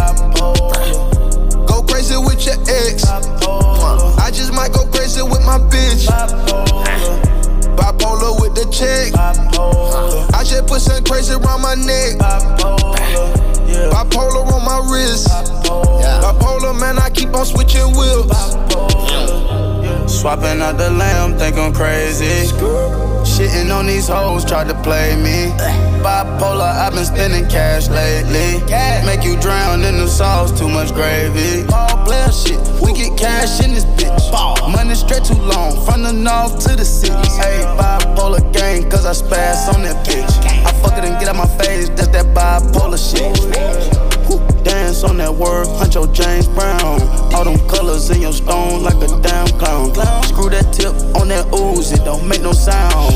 Go crazy with your ex. I just might go crazy with my bitch. Bipolar with the check. I just put some crazy around my neck. Bipolar on my wrist. Bipolar, man, I keep on switching whips. Swapping out the lamb, think I'm crazy. Shitting on these hoes, tried to play me. Bipolar, I've been spending cash lately. Make you drown in the sauce, too much gravy. Ball player shit, we get cash in this bitch. Money straight too long, from the north to the city. Hey, bipolar gang, cause I spaz on that bitch. I fuck it and get out my face, that's that bipolar shit. Dance on that word, Huncho James Brown. All them colors in your stone like a damn clown. Screw that tip on that ooze, it don't make no sound.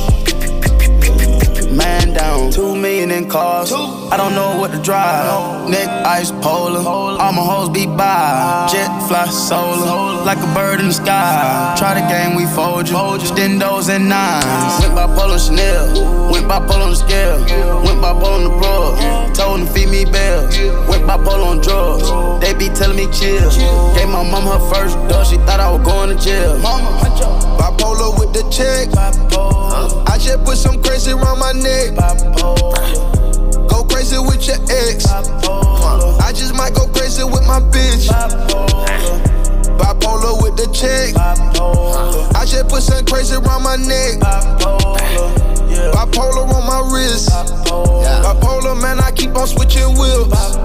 Man down, two million in cars. I don't know what to drive. Neck ice polar, all my hoes be by. Jet fly solar, like a bird in the sky. Try the game, we fold you. Stendos and nines. Went bipolar Chanel, went bipolar on the scale. Went bipolar on the broad, told them feed me bells. Went bipolar on drugs, they be telling me chill. Gave my mom her first dose, she thought I was going to jail. Bipolar with the check. I just put some crazy around my neck. Go crazy with your ex. I just might go crazy with my bitch. Bipolar with the check. I just put some crazy around my neck. Bipolar on my wrist. Bipolar, man, I keep on switching whips.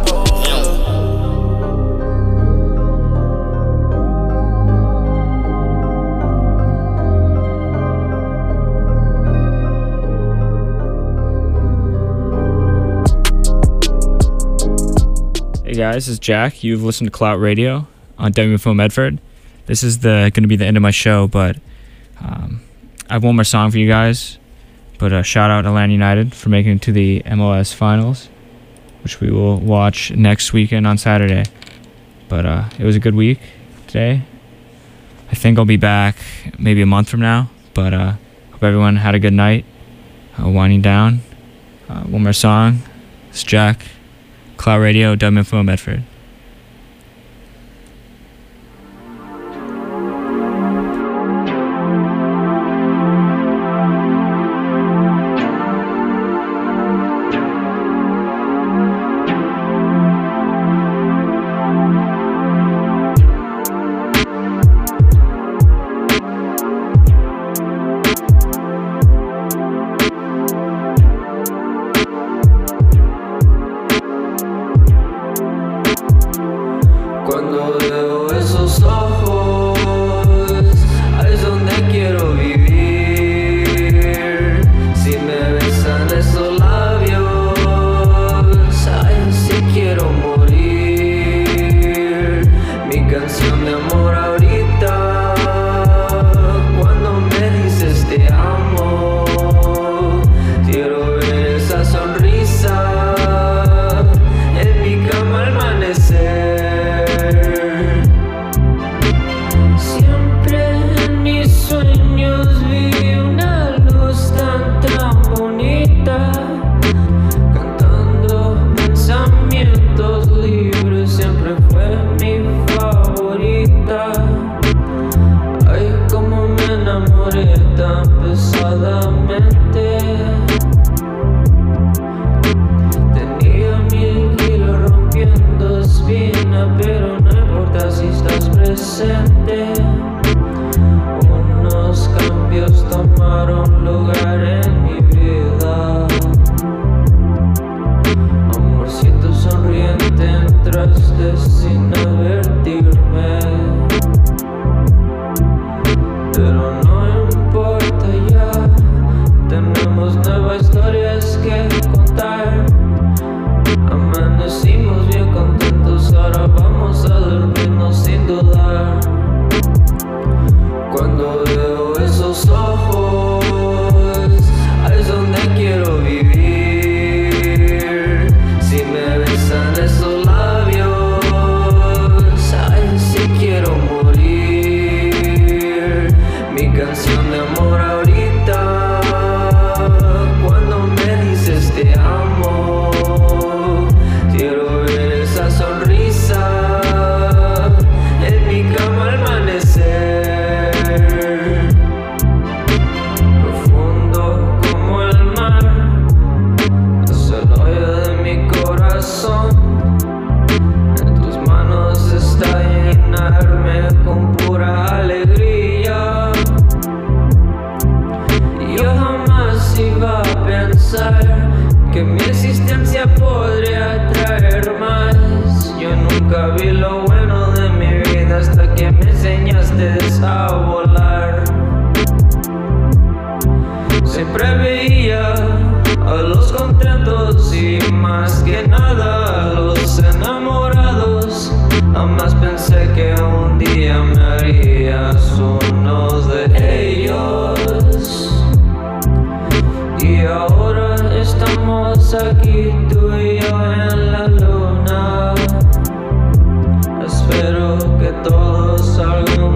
guys, this is Jack. You've listened to Clout Radio on W F O Medford. This is the going to be the end of my show, but um, I have one more song for you guys. But uh, shout out Atlanta United for making it to the M L S Finals, which we will watch next weekend on Saturday. But uh, it was a good week today. I think I'll be back maybe a month from now. But uh, hope everyone had a good night. Uh, winding down. Uh, one more song. It's Jack. Clout Radio, W F O Medford.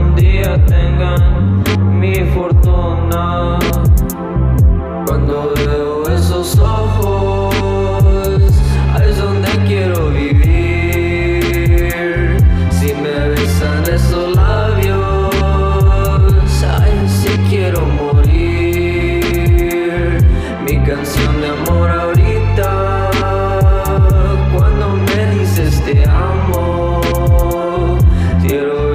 Cuando